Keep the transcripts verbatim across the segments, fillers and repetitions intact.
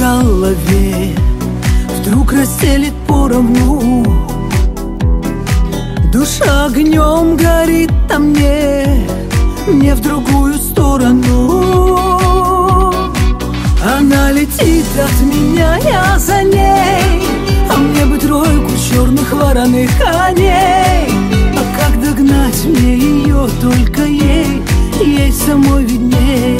голове вдруг расстелит поровну. Душа огнем горит, а мне, мне в другую сторону. Она летит от меня, я за ней, а мне бы тройку черных вороных коней. А как догнать мне ее, только ей, ей самой видней.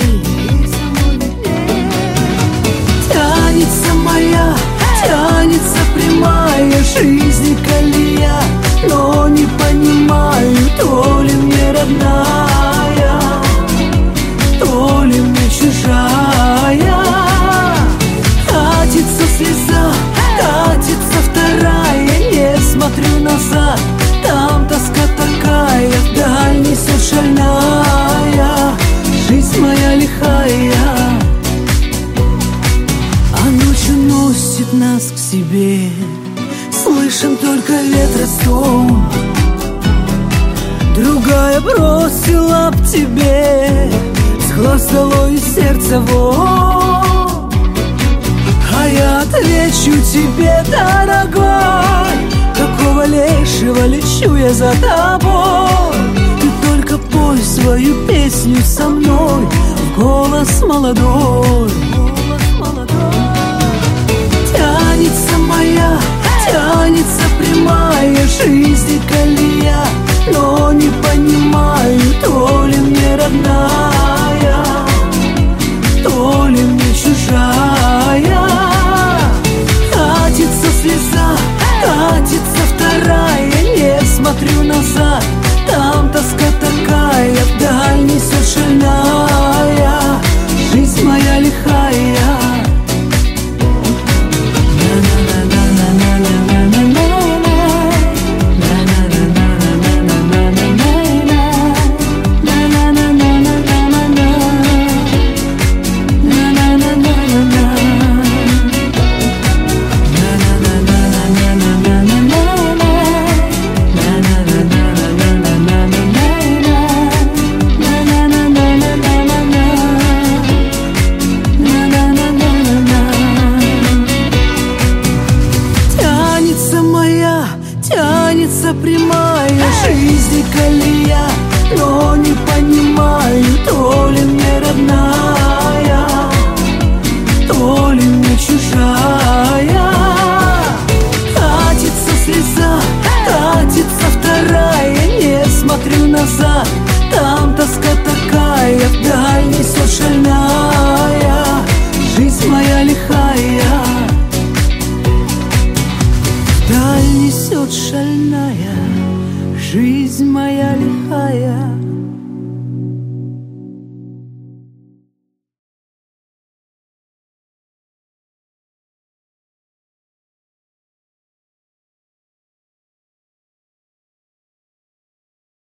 Тянется моя, тянется прямая жизнь и колея, но не понимаю, то ли мне родная, то ли мне чужая. Катится слеза, катится вторая, не смотрю назад, там тоска такая, вдаль несет шальная жизнь моя лихая. А ночью носит нас к себе, слышим только ветра стон. Другая бросила б тебе с глаз долой и сердца вон. А я отвечу тебе, дорогой, какого лешего лечу я за тобой. Ты только пой свою песню со мной в голос молодой. Тянется моя, тянется прямая жизнь и колея, но не понимаю, то ли мне родная, то ли мне чужая. Катится слеза, катится вторая, не смотрю назад, там тоска такая, вдаль несет шальная жизнь моя лихая. Тянется прямая жизнь и колея, но не понимаю, то ли мне родная, то ли мне чужая. Катится слеза, катится вторая, не смотрю назад, там тоска такая, вдаль несет шальная жизнь моя лихая. Вдаль несет шальная жизнь моя лихая.